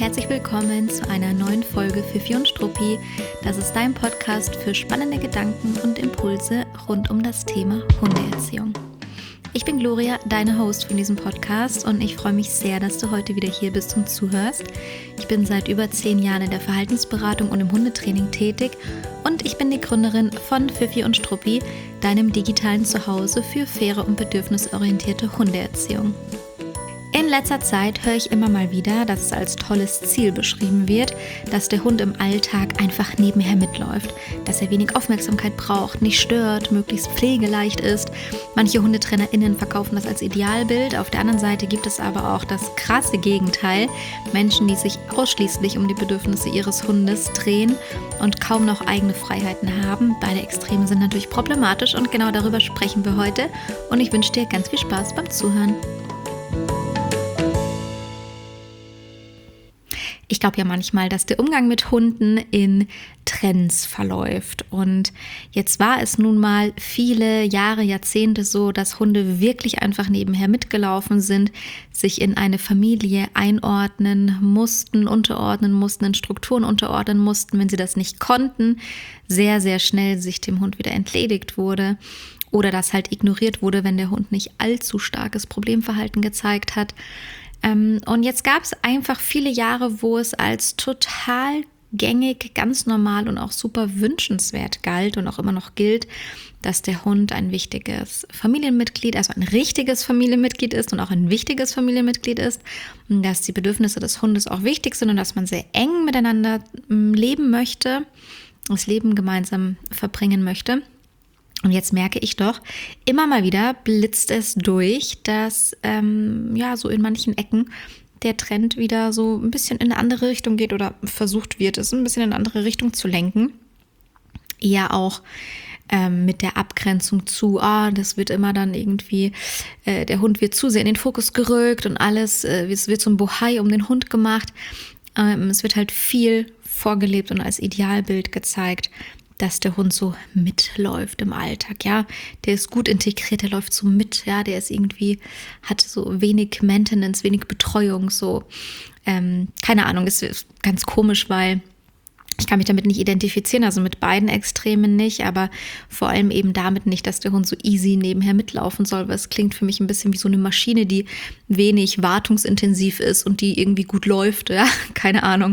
herzlich willkommen zu einer neuen Folge Fifi und Struppi. Das ist dein Podcast für spannende Gedanken und Impulse rund um das Thema Hundeerziehung. Ich bin Gloria, deine Host von diesem Podcast und ich freue mich sehr, dass du heute wieder hier bist und zuhörst. Ich bin seit über 10 Jahren in der Verhaltensberatung und im Hundetraining tätig und ich bin die Gründerin von Fifi und Struppi, deinem digitalen Zuhause für faire und bedürfnisorientierte Hundeerziehung. In letzter Zeit höre ich immer mal wieder, dass es als tolles Ziel beschrieben wird, dass der Hund im Alltag einfach nebenher mitläuft, dass er wenig Aufmerksamkeit braucht, nicht stört, möglichst pflegeleicht ist. Manche HundetrainerInnen verkaufen das als Idealbild. Auf der anderen Seite gibt es aber auch das krasse Gegenteil. Menschen, die sich ausschließlich um die Bedürfnisse ihres Hundes drehen und kaum noch eigene Freiheiten haben. Beide Extreme sind natürlich problematisch und genau darüber sprechen wir heute. Und ich wünsche dir ganz viel Spaß beim Zuhören. Ich glaube ja manchmal, dass der Umgang mit Hunden in Trends verläuft. Und jetzt war es nun mal viele Jahre, Jahrzehnte so, dass Hunde wirklich einfach nebenher mitgelaufen sind, sich in eine Familie einordnen mussten, unterordnen mussten, in Strukturen unterordnen mussten. Wenn sie das nicht konnten, sehr, sehr schnell sich dem Hund wieder entledigt wurde. Oder das halt ignoriert wurde, wenn der Hund nicht allzu starkes Problemverhalten gezeigt hat. Und jetzt gab es einfach viele Jahre, wo es als total gängig, ganz normal und auch super wünschenswert galt und auch immer noch gilt, dass der Hund ein wichtiges Familienmitglied, also ein richtiges Familienmitglied ist und auch ein wichtiges Familienmitglied ist, und dass die Bedürfnisse des Hundes auch wichtig sind und dass man sehr eng miteinander leben möchte, das Leben gemeinsam verbringen möchte. Und jetzt merke ich doch, immer mal wieder blitzt es durch, dass so in manchen Ecken der Trend wieder so ein bisschen in eine andere Richtung geht oder versucht wird, es ein bisschen in eine andere Richtung zu lenken. Eher auch mit der Abgrenzung zu, das wird immer dann irgendwie, der Hund wird zu sehr in den Fokus gerückt und alles, es wird so ein Bohai um den Hund gemacht. Es wird halt viel vorgelebt und als Idealbild gezeigt, dass der Hund so mitläuft im Alltag, ja. Der ist gut integriert, der läuft so mit, ja. Der ist irgendwie, hat so wenig Maintenance, wenig Betreuung, so. Keine Ahnung, ist ganz komisch, weil ich kann mich damit nicht identifizieren, also mit beiden Extremen nicht, aber vor allem eben damit nicht, dass der Hund so easy nebenher mitlaufen soll, weil es klingt für mich ein bisschen wie so eine Maschine, die wenig wartungsintensiv ist und die irgendwie gut läuft, ja, keine Ahnung.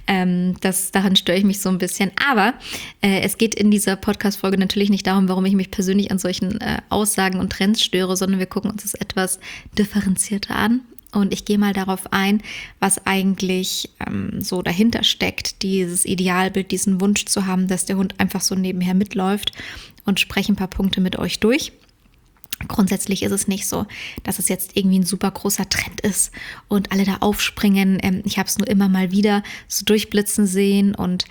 Daran störe ich mich so ein bisschen, aber es geht in dieser Podcast-Folge natürlich nicht darum, warum ich mich persönlich an solchen Aussagen und Trends störe, sondern wir gucken uns das etwas differenzierter an. Und ich gehe mal darauf ein, was eigentlich so dahinter steckt, dieses Idealbild, diesen Wunsch zu haben, dass der Hund einfach so nebenher mitläuft, und spreche ein paar Punkte mit euch durch. Grundsätzlich ist es nicht so, dass es jetzt irgendwie ein super großer Trend ist und alle da aufspringen. Ich habe es nur immer mal wieder so durchblitzen sehen und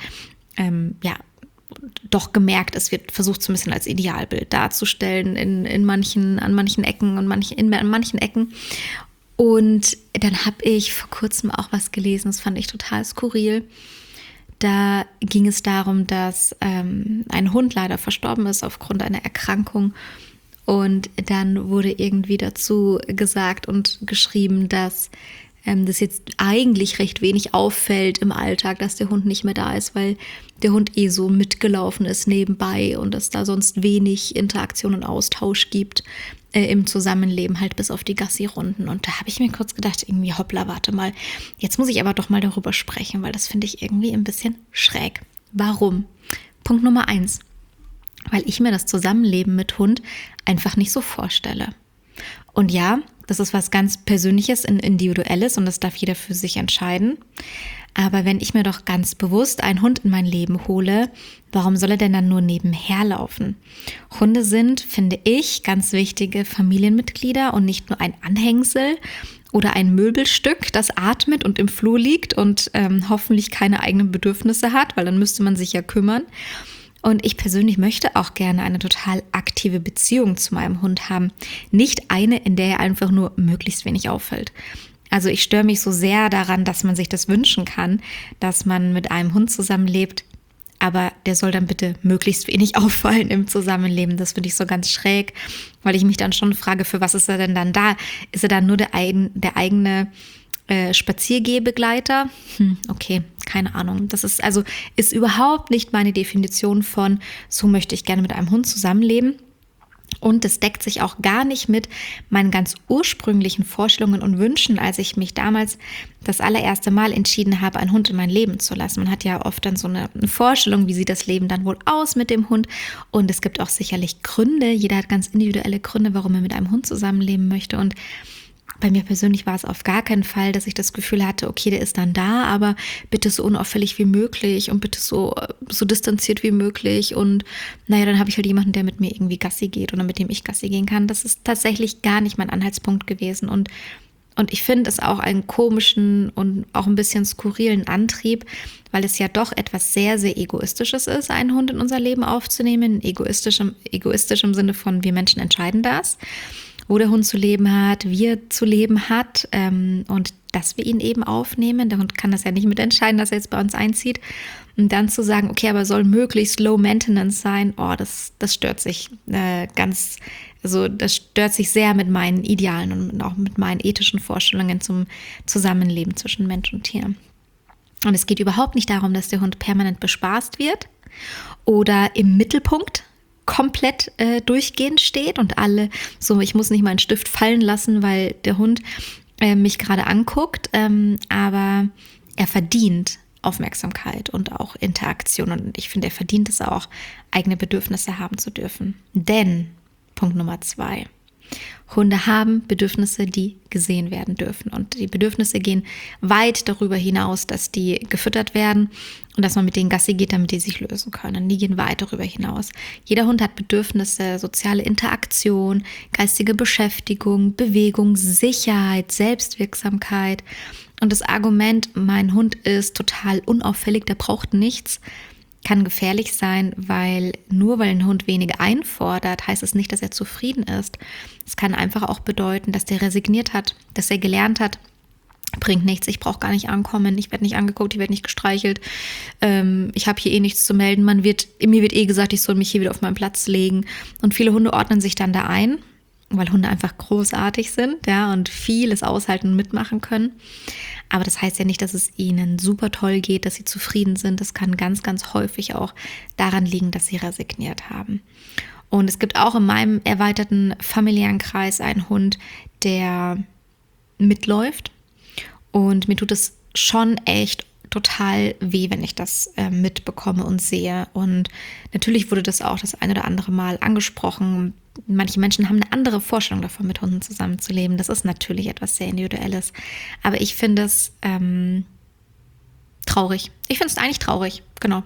doch gemerkt, es wird versucht, so ein bisschen als Idealbild darzustellen an manchen Ecken und an manchen Ecken. Und dann habe ich vor kurzem auch was gelesen, das fand ich total skurril. Da ging es darum, dass ein Hund leider verstorben ist aufgrund einer Erkrankung. Und dann wurde irgendwie dazu gesagt und geschrieben, dass das jetzt eigentlich recht wenig auffällt im Alltag, dass der Hund nicht mehr da ist, weil der Hund so mitgelaufen ist nebenbei und es da sonst wenig Interaktion und Austausch gibt im Zusammenleben, halt bis auf die Gassi-Runden. Und da habe ich mir kurz gedacht, irgendwie hoppla, warte mal, jetzt muss ich aber doch mal darüber sprechen, weil das finde ich irgendwie ein bisschen schräg. Warum? Punkt Nummer 1, weil ich mir das Zusammenleben mit Hund einfach nicht so vorstelle. Und ja, das ist was ganz Persönliches, Individuelles und das darf jeder für sich entscheiden. Aber wenn ich mir doch ganz bewusst einen Hund in mein Leben hole, warum soll er denn dann nur nebenher laufen? Hunde sind, finde ich, ganz wichtige Familienmitglieder und nicht nur ein Anhängsel oder ein Möbelstück, das atmet und im Flur liegt und hoffentlich keine eigenen Bedürfnisse hat, weil dann müsste man sich ja kümmern. Und ich persönlich möchte auch gerne eine total aktive Beziehung zu meinem Hund haben. Nicht eine, in der er einfach nur möglichst wenig auffällt. Also ich störe mich so sehr daran, dass man sich das wünschen kann, dass man mit einem Hund zusammenlebt. Aber der soll dann bitte möglichst wenig auffallen im Zusammenleben. Das finde ich so ganz schräg, weil ich mich dann schon frage, für was ist er denn dann da? Ist er dann nur der eigene Spaziergehbegleiter. Okay, keine Ahnung. Das ist überhaupt nicht meine Definition von, so möchte ich gerne mit einem Hund zusammenleben. Und es deckt sich auch gar nicht mit meinen ganz ursprünglichen Vorstellungen und Wünschen, als ich mich damals das allererste Mal entschieden habe, einen Hund in mein Leben zu lassen. Man hat ja oft dann so eine Vorstellung, wie sieht das Leben dann wohl aus mit dem Hund. Und es gibt auch sicherlich Gründe. Jeder hat ganz individuelle Gründe, warum er mit einem Hund zusammenleben möchte. Und bei mir persönlich war es auf gar keinen Fall, dass ich das Gefühl hatte, okay, der ist dann da, aber bitte so unauffällig wie möglich und bitte so distanziert wie möglich. Und naja, dann habe ich halt jemanden, der mit mir irgendwie Gassi geht oder mit dem ich Gassi gehen kann. Das ist tatsächlich gar nicht mein Anhaltspunkt gewesen. Und ich finde es auch einen komischen und auch ein bisschen skurrilen Antrieb, weil es ja doch etwas sehr, sehr Egoistisches ist, einen Hund in unser Leben aufzunehmen. Egoistisch im Sinne von, wir Menschen entscheiden das, wo der Hund zu leben hat, wie er zu leben hat und dass wir ihn eben aufnehmen. Der Hund kann das ja nicht mitentscheiden, dass er jetzt bei uns einzieht. Und dann zu sagen, okay, aber soll möglichst low maintenance sein, das stört sich das stört sich sehr mit meinen Idealen und auch mit meinen ethischen Vorstellungen zum Zusammenleben zwischen Mensch und Tier. Und es geht überhaupt nicht darum, dass der Hund permanent bespaßt wird oder im Mittelpunkt komplett durchgehend steht und alle so, ich muss nicht meinen Stift fallen lassen, weil der Hund mich gerade anguckt, aber er verdient Aufmerksamkeit und auch Interaktion und ich finde, er verdient es auch, eigene Bedürfnisse haben zu dürfen. Denn, Punkt Nummer 2, Hunde haben Bedürfnisse, die gesehen werden dürfen. Und die Bedürfnisse gehen weit darüber hinaus, dass die gefüttert werden und dass man mit denen Gassi geht, damit die sich lösen können. Die gehen weit darüber hinaus. Jeder Hund hat Bedürfnisse, soziale Interaktion, geistige Beschäftigung, Bewegung, Sicherheit, Selbstwirksamkeit. Und das Argument, mein Hund ist total unauffällig, der braucht nichts, kann gefährlich sein, weil nur weil ein Hund weniger einfordert, heißt es nicht, dass er zufrieden ist. Es kann einfach auch bedeuten, dass der resigniert hat, dass er gelernt hat, bringt nichts, ich brauche gar nicht ankommen, ich werde nicht angeguckt, ich werde nicht gestreichelt, ich habe hier nichts zu melden, mir wird gesagt, ich soll mich hier wieder auf meinen Platz legen. Und viele Hunde ordnen sich dann da ein, weil Hunde einfach großartig sind, ja, und vieles aushalten und mitmachen können. Aber das heißt ja nicht, dass es ihnen super toll geht, dass sie zufrieden sind. Das kann ganz, ganz häufig auch daran liegen, dass sie resigniert haben. Und es gibt auch in meinem erweiterten familiären Kreis einen Hund, der mitläuft. Und mir tut es schon echt total weh, wenn ich das mitbekomme und sehe. Und natürlich wurde das auch das ein oder andere Mal angesprochen. Manche Menschen haben eine andere Vorstellung davon, mit Hunden zusammenzuleben. Das ist natürlich etwas sehr Individuelles. Aber ich finde es traurig. Ich finde es eigentlich traurig, genau.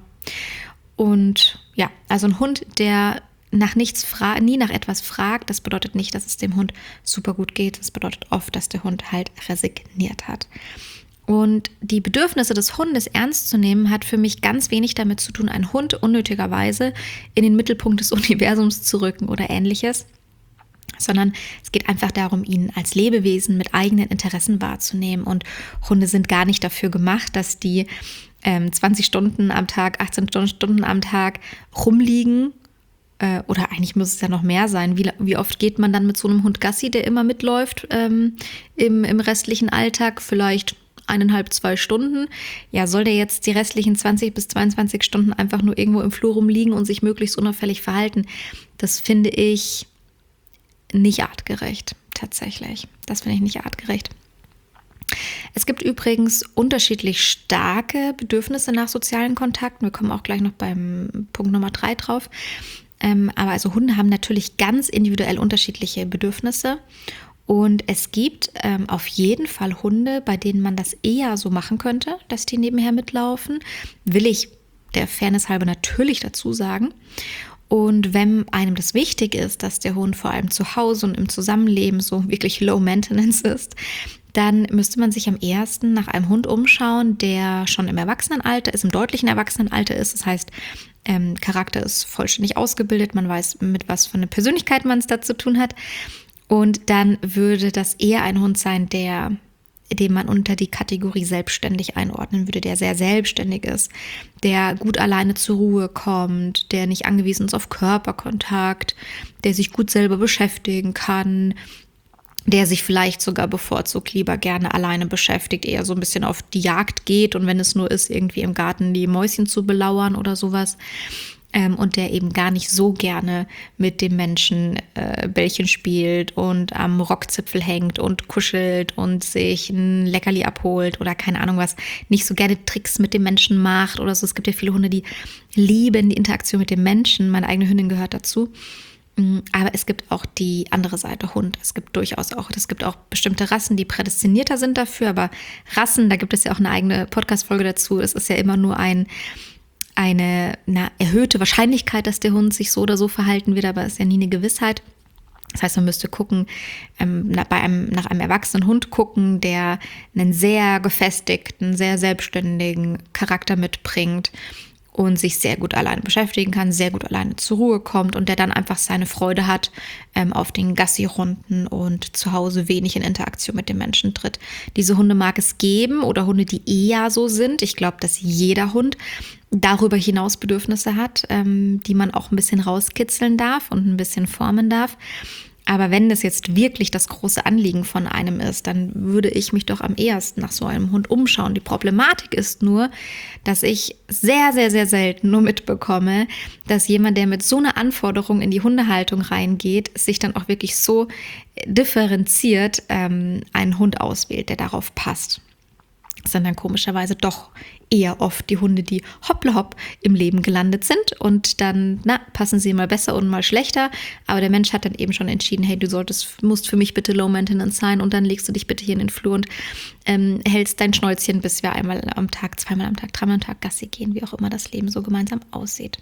Und ja, also ein Hund, der nach nichts nie nach etwas fragt, das bedeutet nicht, dass es dem Hund super gut geht. Das bedeutet oft, dass der Hund halt resigniert hat. Und die Bedürfnisse des Hundes ernst zu nehmen, hat für mich ganz wenig damit zu tun, einen Hund unnötigerweise in den Mittelpunkt des Universums zu rücken oder ähnliches, sondern es geht einfach darum, ihn als Lebewesen mit eigenen Interessen wahrzunehmen. Und Hunde sind gar nicht dafür gemacht, dass die 20 Stunden am Tag, 18 Stunden am Tag rumliegen. Oder eigentlich muss es ja noch mehr sein. Wie oft geht man dann mit so einem Hund Gassi, der immer mitläuft im restlichen Alltag? Vielleicht 1,5, 2 Stunden. Ja, soll der jetzt die restlichen 20 bis 22 Stunden einfach nur irgendwo im Flur rumliegen und sich möglichst unauffällig verhalten? Das finde ich nicht artgerecht, tatsächlich. Das finde ich nicht artgerecht. Es gibt übrigens unterschiedlich starke Bedürfnisse nach sozialen Kontakten. Wir kommen auch gleich noch beim Punkt Nummer 3 drauf. Aber also Hunde haben natürlich ganz individuell unterschiedliche Bedürfnisse. Und es gibt auf jeden Fall Hunde, bei denen man das eher so machen könnte, dass die nebenher mitlaufen. Will ich der Fairness halber natürlich dazu sagen. Und wenn einem das wichtig ist, dass der Hund vor allem zu Hause und im Zusammenleben so wirklich low maintenance ist, dann müsste man sich am ehesten nach einem Hund umschauen, der schon im Erwachsenenalter ist, im deutlichen Erwachsenenalter ist. Das heißt, Charakter ist vollständig ausgebildet, man weiß, mit was für eine Persönlichkeit man es da zu tun hat. Und dann würde das eher ein Hund sein, den man unter die Kategorie selbstständig einordnen würde, der sehr selbstständig ist, der gut alleine zur Ruhe kommt, der nicht angewiesen ist auf Körperkontakt, der sich gut selber beschäftigen kann, der sich vielleicht sogar bevorzugt lieber gerne alleine beschäftigt, eher so ein bisschen auf die Jagd geht und wenn es nur ist, irgendwie im Garten die Mäuschen zu belauern oder sowas. Und der eben gar nicht so gerne mit dem Menschen Bällchen spielt und am Rockzipfel hängt und kuschelt und sich ein Leckerli abholt oder keine Ahnung was, nicht so gerne Tricks mit dem Menschen macht oder so. Es gibt ja viele Hunde, die lieben die Interaktion mit dem Menschen. Meine eigene Hündin gehört dazu. Aber es gibt auch die andere Seite Hund. Es gibt auch bestimmte Rassen, die prädestinierter sind dafür. Aber Rassen, da gibt es ja auch eine eigene Podcast-Folge dazu. Es ist ja immer nur eine erhöhte Wahrscheinlichkeit, dass der Hund sich so oder so verhalten wird, aber es ist ja nie eine Gewissheit. Das heißt, man müsste gucken, nach einem erwachsenen Hund gucken, der einen sehr gefestigten, sehr selbstständigen Charakter mitbringt und sich sehr gut alleine beschäftigen kann, sehr gut alleine zur Ruhe kommt und der dann einfach seine Freude hat auf den Gassi-Runden und zu Hause wenig in Interaktion mit den Menschen tritt. Diese Hunde mag es geben oder Hunde, die eher so sind. Ich glaube, dass jeder Hund darüber hinaus Bedürfnisse hat, die man auch ein bisschen rauskitzeln darf und ein bisschen formen darf. Aber wenn das jetzt wirklich das große Anliegen von einem ist, dann würde ich mich doch am ehesten nach so einem Hund umschauen. Die Problematik ist nur, dass ich sehr, sehr, sehr selten nur mitbekomme, dass jemand, der mit so einer Anforderung in die Hundehaltung reingeht, sich dann auch wirklich so differenziert einen Hund auswählt, der darauf passt. Das sind dann komischerweise doch eher oft die Hunde, die hoppla-hopp im Leben gelandet sind und dann passen sie mal besser und mal schlechter, aber der Mensch hat dann eben schon entschieden, hey, musst für mich bitte Low Maintenance sein und dann legst du dich bitte hier in den Flur und hältst dein Schnäuzchen, bis wir einmal am Tag, zweimal am Tag, dreimal am Tag Gassi gehen, wie auch immer das Leben so gemeinsam aussieht.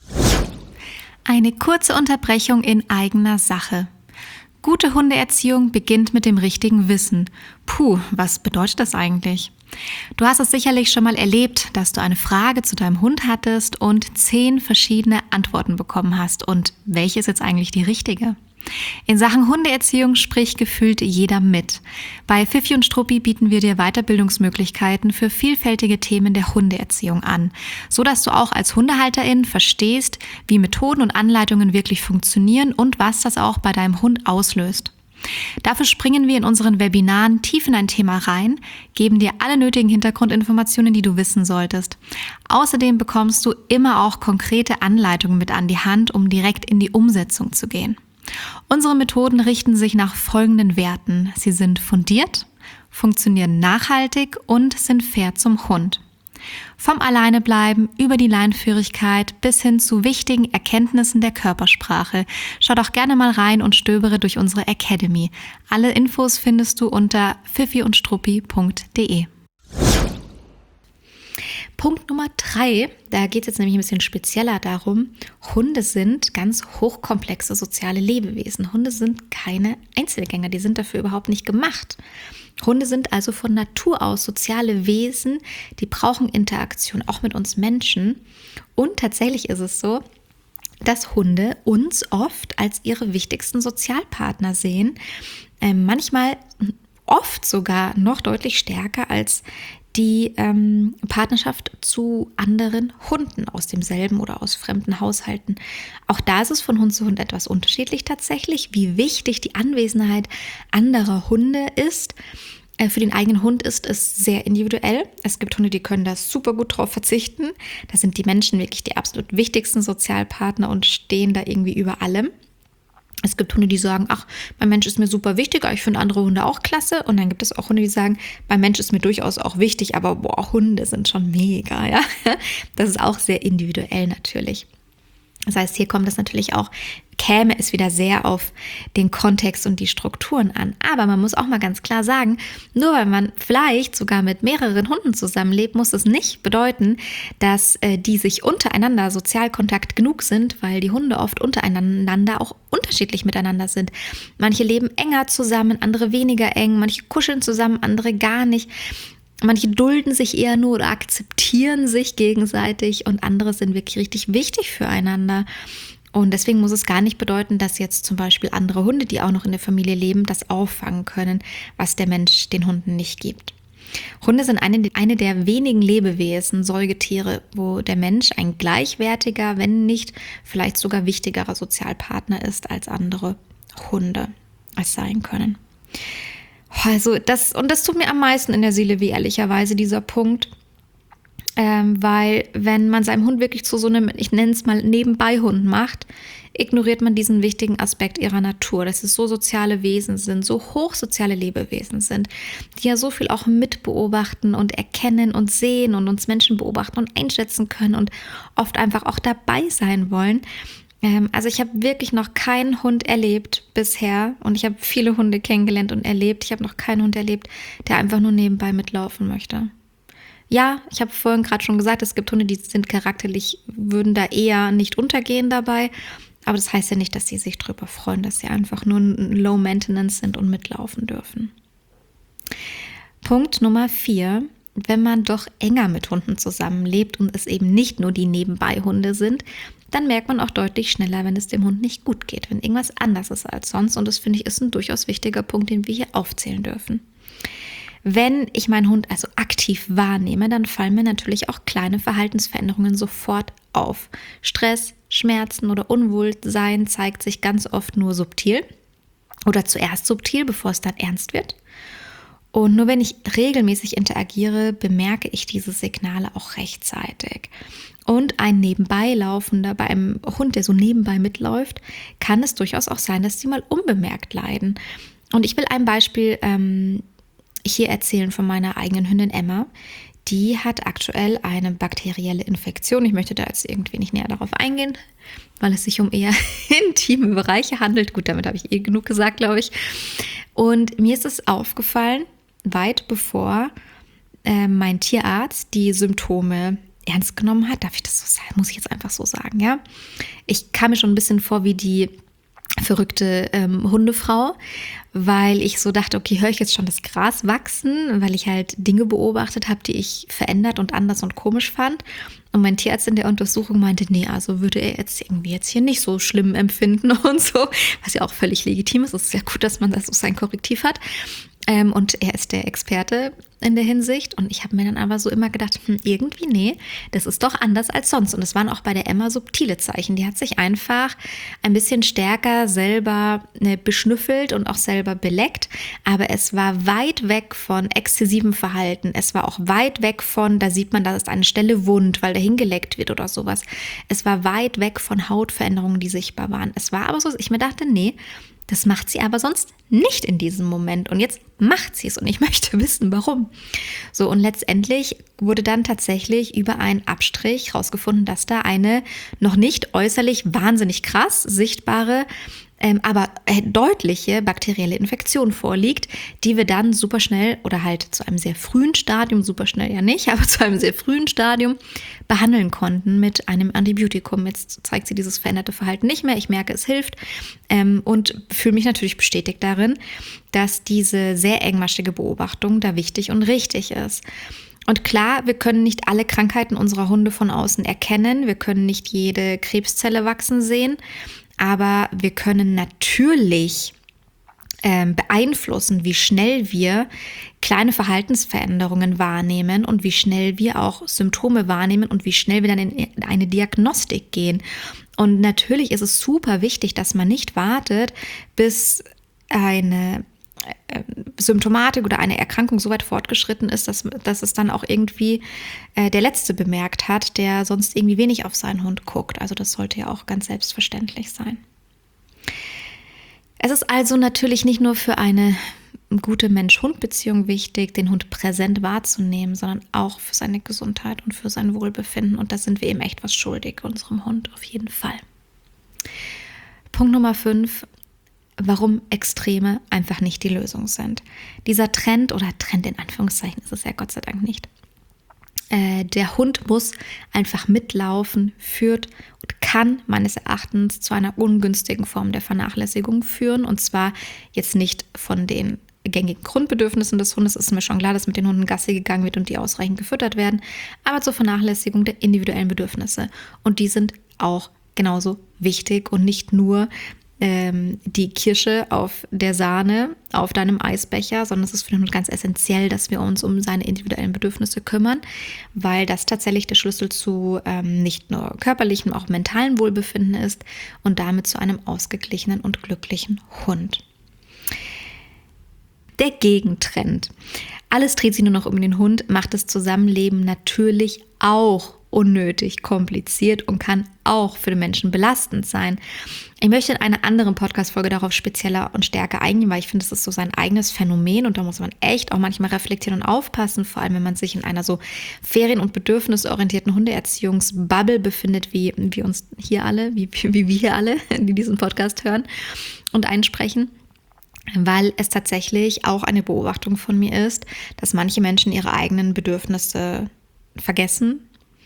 Eine kurze Unterbrechung in eigener Sache. Gute Hundeerziehung beginnt mit dem richtigen Wissen. Puh, was bedeutet das eigentlich? Du hast es sicherlich schon mal erlebt, dass du eine Frage zu deinem Hund hattest und 10 verschiedene Antworten bekommen hast. Und welche ist jetzt eigentlich die richtige? In Sachen Hundeerziehung spricht gefühlt jeder mit. Bei Fifi und Struppi bieten wir dir Weiterbildungsmöglichkeiten für vielfältige Themen der Hundeerziehung an, sodass du auch als Hundehalterin verstehst, wie Methoden und Anleitungen wirklich funktionieren und was das auch bei deinem Hund auslöst. Dafür springen wir in unseren Webinaren tief in ein Thema rein, geben dir alle nötigen Hintergrundinformationen, die du wissen solltest. Außerdem bekommst du immer auch konkrete Anleitungen mit an die Hand, um direkt in die Umsetzung zu gehen. Unsere Methoden richten sich nach folgenden Werten. Sie sind fundiert, funktionieren nachhaltig und sind fair zum Hund. Vom Alleinebleiben über die Leinführigkeit bis hin zu wichtigen Erkenntnissen der Körpersprache. Schau doch gerne mal rein und stöbere durch unsere Academy. Alle Infos findest du unter fifiundstruppi.de. Punkt Nummer 3, da geht es jetzt nämlich ein bisschen spezieller darum, Hunde sind ganz hochkomplexe soziale Lebewesen. Hunde sind keine Einzelgänger, die sind dafür überhaupt nicht gemacht. Hunde sind also von Natur aus soziale Wesen, die brauchen Interaktion, auch mit uns Menschen. Und tatsächlich ist es so, dass Hunde uns oft als ihre wichtigsten Sozialpartner sehen, manchmal oft sogar noch deutlich stärker als die Partnerschaft zu anderen Hunden aus demselben oder aus fremden Haushalten. Auch da ist es von Hund zu Hund etwas unterschiedlich tatsächlich, wie wichtig die Anwesenheit anderer Hunde ist. Für den eigenen Hund ist es sehr individuell. Es gibt Hunde, die können da super gut drauf verzichten. Da sind die Menschen wirklich die absolut wichtigsten Sozialpartner und stehen da irgendwie über allem. Es gibt Hunde, die sagen, ach, mein Mensch ist mir super wichtig, aber ich finde andere Hunde auch klasse. Und dann gibt es auch Hunde, die sagen, mein Mensch ist mir durchaus auch wichtig, aber boah, Hunde sind schon mega, ja. Das ist auch sehr individuell natürlich. Das heißt, hier kommt es natürlich auch, käme es wieder sehr auf den Kontext und die Strukturen an. Aber man muss auch mal ganz klar sagen, nur weil man vielleicht sogar mit mehreren Hunden zusammenlebt, muss es nicht bedeuten, dass die sich untereinander Sozialkontakt genug sind, weil die Hunde oft untereinander auch unterschiedlich miteinander sind. Manche leben enger zusammen, andere weniger eng, manche kuscheln zusammen, andere gar nicht. Manche dulden sich eher nur oder akzeptieren sich gegenseitig und andere sind wirklich richtig wichtig füreinander. Und deswegen muss es gar nicht bedeuten, dass jetzt zum Beispiel andere Hunde, die auch noch in der Familie leben, das auffangen können, was der Mensch den Hunden nicht gibt. Hunde sind eine der wenigen Lebewesen, Säugetiere, wo der Mensch ein gleichwertiger, wenn nicht vielleicht sogar wichtigerer Sozialpartner ist als andere Hunde es sein können. Also das tut mir am meisten in der Seele weh, ehrlicherweise, dieser Punkt. Weil wenn man seinem Hund wirklich zu so einem, ich nenne es mal Nebenbei-Hund macht, ignoriert man diesen wichtigen Aspekt ihrer Natur, dass es so soziale Wesen sind, so hochsoziale Lebewesen sind, die ja so viel auch mitbeobachten und erkennen und sehen und uns Menschen beobachten und einschätzen können und oft einfach auch dabei sein wollen. Also ich habe wirklich noch keinen Hund erlebt bisher und ich habe viele Hunde kennengelernt und erlebt. Ich habe noch keinen Hund erlebt, der einfach nur nebenbei mitlaufen möchte. Ja, ich habe vorhin gerade schon gesagt, es gibt Hunde, die sind charakterlich, würden da eher nicht untergehen dabei. Aber das heißt ja nicht, dass sie sich darüber freuen, dass sie einfach nur Low Maintenance sind und mitlaufen dürfen. Punkt Nummer 4. Wenn man doch enger mit Hunden zusammenlebt und es eben nicht nur die Nebenbei-Hunde sind, dann merkt man auch deutlich schneller, wenn es dem Hund nicht gut geht, wenn irgendwas anders ist als sonst. Und das, finde ich, ist ein durchaus wichtiger Punkt, den wir hier aufzählen dürfen. Wenn ich meinen Hund also aktiv wahrnehme, dann fallen mir natürlich auch kleine Verhaltensveränderungen sofort auf. Stress, Schmerzen oder Unwohlsein zeigt sich ganz oft nur subtil oder zuerst subtil, bevor es dann ernst wird. Und nur wenn ich regelmäßig interagiere, bemerke ich diese Signale auch rechtzeitig. Und ein Nebenbeilaufender bei einem Hund, der so nebenbei mitläuft, kann es durchaus auch sein, dass sie mal unbemerkt leiden. Und ich will ein Beispiel hier erzählen von meiner eigenen Hündin Emma. Die hat aktuell eine bakterielle Infektion. Ich möchte da jetzt irgendwie nicht näher darauf eingehen, weil es sich um eher intime Bereiche handelt. Gut, damit habe ich genug gesagt, glaube ich. Und mir ist es aufgefallen, weit bevor mein Tierarzt die Symptome ernst genommen hat. Darf ich das so sagen? Muss ich jetzt einfach so sagen, ja? Ich kam mir schon ein bisschen vor wie die verrückte Hundefrau, weil ich so dachte, okay, höre ich jetzt schon das Gras wachsen, weil ich halt Dinge beobachtet habe, die ich verändert und anders und komisch fand. Und mein Tierarzt in der Untersuchung meinte, nee, also würde er jetzt irgendwie jetzt hier nicht so schlimm empfinden und so, was ja auch völlig legitim ist. Es ist ja gut, dass man das so sein Korrektiv hat. Und er ist der Experte in der Hinsicht. Und ich habe mir dann aber so immer gedacht, irgendwie, nee, das ist doch anders als sonst. Und es waren auch bei der Emma subtile Zeichen. Die hat sich einfach ein bisschen stärker selber beschnüffelt und auch selber beleckt. Aber es war weit weg von exzessivem Verhalten. Es war auch weit weg von, da sieht man, da ist eine Stelle wund, weil da hingeleckt wird oder sowas. Es war weit weg von Hautveränderungen, die sichtbar waren. Es war aber so, dass ich mir dachte, nee, das macht sie aber sonst nicht in diesem Moment. Und jetzt macht sie es und ich möchte wissen, warum. So, und letztendlich wurde dann tatsächlich über einen Abstrich rausgefunden, dass da eine noch nicht äußerlich wahnsinnig krass sichtbare, aber deutliche bakterielle Infektion vorliegt, die wir dann super schnell oder halt zu einem sehr frühen Stadium, super schnell ja nicht, aber zu einem sehr frühen Stadium behandeln konnten mit einem Antibiotikum. Jetzt zeigt sie dieses veränderte Verhalten nicht mehr. Ich merke, es hilft und fühle mich natürlich bestätigt darin, dass diese sehr engmaschige Beobachtung da wichtig und richtig ist. Und klar, wir können nicht alle Krankheiten unserer Hunde von außen erkennen. Wir können nicht jede Krebszelle wachsen sehen. Aber wir können natürlich beeinflussen, wie schnell wir kleine Verhaltensveränderungen wahrnehmen und wie schnell wir auch Symptome wahrnehmen und wie schnell wir dann in eine Diagnostik gehen. Und natürlich ist es super wichtig, dass man nicht wartet, bis eine Symptomatik oder eine Erkrankung so weit fortgeschritten ist, dass es dann auch irgendwie der Letzte bemerkt hat, der sonst irgendwie wenig auf seinen Hund guckt. Also das sollte ja auch ganz selbstverständlich sein. Es ist also natürlich nicht nur für eine gute Mensch-Hund-Beziehung wichtig, den Hund präsent wahrzunehmen, sondern auch für seine Gesundheit und für sein Wohlbefinden. Und da sind wir ihm echt was schuldig, unserem Hund auf jeden Fall. Punkt Nummer 5. Warum Extreme einfach nicht die Lösung sind. Dieser Trend oder Trend in Anführungszeichen ist es ja Gott sei Dank nicht. Der Hund muss einfach mitlaufen, führt und kann meines Erachtens zu einer ungünstigen Form der Vernachlässigung führen. Und zwar jetzt nicht von den gängigen Grundbedürfnissen des Hundes, ist mir schon klar, dass mit den Hunden Gassi gegangen wird und die ausreichend gefüttert werden, aber zur Vernachlässigung der individuellen Bedürfnisse. Und die sind auch genauso wichtig und nicht nur die Kirsche auf der Sahne auf deinem Eisbecher, sondern es ist für den Hund ganz essentiell, dass wir uns um seine individuellen Bedürfnisse kümmern, weil das tatsächlich der Schlüssel zu nicht nur körperlichem, auch mentalen Wohlbefinden ist und damit zu einem ausgeglichenen und glücklichen Hund. der Gegentrend. Alles dreht sich nur noch um den Hund, macht das Zusammenleben natürlich auch unnötig kompliziert und kann auch für den Menschen belastend sein. Ich möchte in einer anderen Podcast-Folge darauf spezieller und stärker eingehen, weil ich finde, es ist so sein eigenes Phänomen und da muss man echt auch manchmal reflektieren und aufpassen, vor allem wenn man sich in einer so ferien- und bedürfnisorientierten Hundeerziehungsbubble befindet, wie wir uns hier alle, wie wir hier alle, die diesen Podcast hören und einsprechen. Weil es tatsächlich auch eine Beobachtung von mir ist, dass manche Menschen ihre eigenen Bedürfnisse vergessen,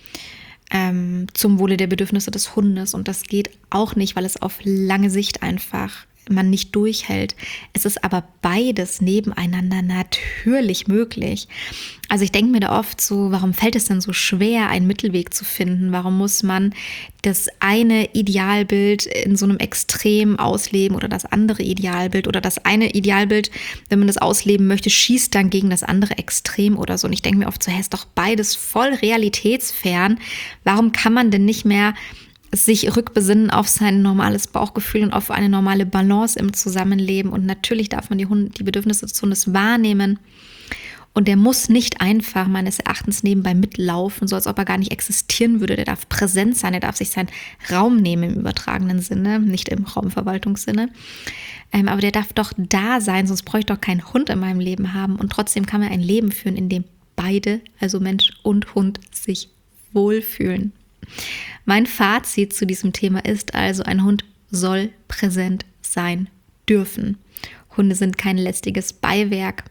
zum Wohle der Bedürfnisse des Hundes. Und das geht auch nicht, weil es auf lange Sicht einfach man nicht durchhält. Es ist aber beides nebeneinander natürlich möglich. Also ich denke mir da oft so, warum fällt es denn so schwer, einen Mittelweg zu finden? Warum muss man das eine Idealbild in so einem Extrem ausleben oder das andere Idealbild oder das eine Idealbild, wenn man das ausleben möchte, schießt dann gegen das andere Extrem oder so. Und ich denke mir oft so, ist doch beides voll realitätsfern. Warum kann man denn nicht mehr sich rückbesinnen auf sein normales Bauchgefühl und auf eine normale Balance im Zusammenleben? Und natürlich darf man die Bedürfnisse des Hundes wahrnehmen. Und der muss nicht einfach meines Erachtens nebenbei mitlaufen, so als ob er gar nicht existieren würde. Der darf präsent sein, der darf sich seinen Raum nehmen im übertragenen Sinne, nicht im Raumverwaltungssinne. Aber der darf doch da sein, sonst bräuchte ich doch keinen Hund in meinem Leben haben. Und trotzdem kann man ein Leben führen, in dem beide, also Mensch und Hund, sich wohlfühlen. Mein Fazit zu diesem Thema ist also, ein Hund soll präsent sein dürfen. Hunde sind kein lästiges Beiwerk.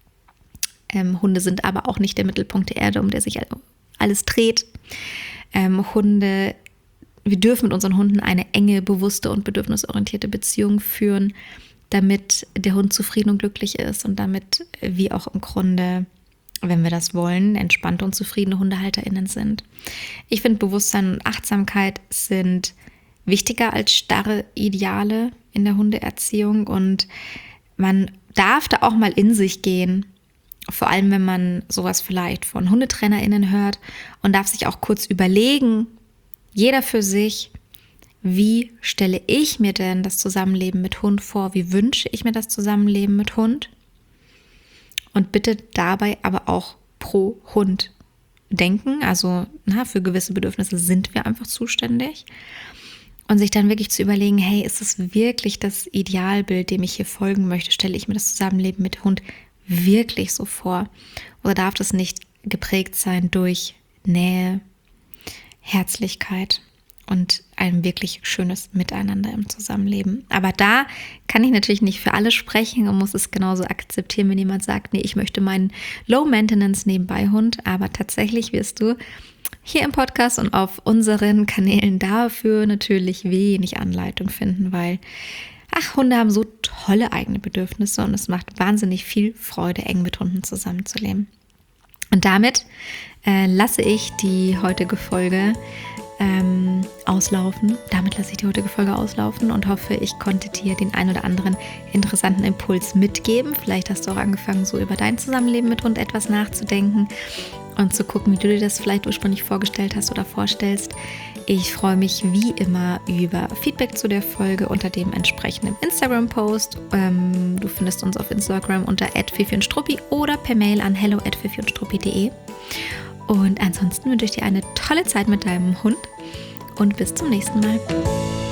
Hunde sind aber auch nicht der Mittelpunkt der Erde, um der sich alles dreht. Wir dürfen mit unseren Hunden eine enge, bewusste und bedürfnisorientierte Beziehung führen, damit der Hund zufrieden und glücklich ist und damit wir auch im Grunde, wenn wir das wollen, entspannte und zufriedene HundehalterInnen sind. Ich finde, Bewusstsein und Achtsamkeit sind wichtiger als starre Ideale in der Hundeerziehung und man darf da auch mal in sich gehen, vor allem wenn man sowas vielleicht von HundetrainerInnen hört und darf sich auch kurz überlegen, jeder für sich, wie stelle ich mir denn das Zusammenleben mit Hund vor, wie wünsche ich mir das Zusammenleben mit Hund? Und bitte dabei aber auch pro Hund denken. Also für gewisse Bedürfnisse sind wir einfach zuständig. Und sich dann wirklich zu überlegen, hey, ist es wirklich das Idealbild, dem ich hier folgen möchte? Stelle ich mir das Zusammenleben mit Hund wirklich so vor? Oder darf das nicht geprägt sein durch Nähe, Herzlichkeit und ein wirklich schönes Miteinander im Zusammenleben? Aber da kann ich natürlich nicht für alle sprechen und muss es genauso akzeptieren, wenn jemand sagt, nee, ich möchte meinen Low-Maintenance-Nebenbei-Hund. Aber tatsächlich wirst du hier im Podcast und auf unseren Kanälen dafür natürlich wenig Anleitung finden, weil Hunde haben so tolle eigene Bedürfnisse und es macht wahnsinnig viel Freude, eng mit Hunden zusammenzuleben. Und damit lasse ich die heutige Folge auslaufen. Und hoffe, ich konnte dir den ein oder anderen interessanten Impuls mitgeben. Vielleicht hast du auch angefangen, so über dein Zusammenleben mit Hund etwas nachzudenken und zu gucken, wie du dir das vielleicht ursprünglich vorgestellt hast oder vorstellst. Ich freue mich wie immer über Feedback zu der Folge unter dem entsprechenden Instagram-Post. Du findest uns auf Instagram unter @fifi-und-struppi oder per Mail an hello@fifi-und-struppi.de. Und ansonsten wünsche ich dir eine tolle Zeit mit deinem Hund und bis zum nächsten Mal.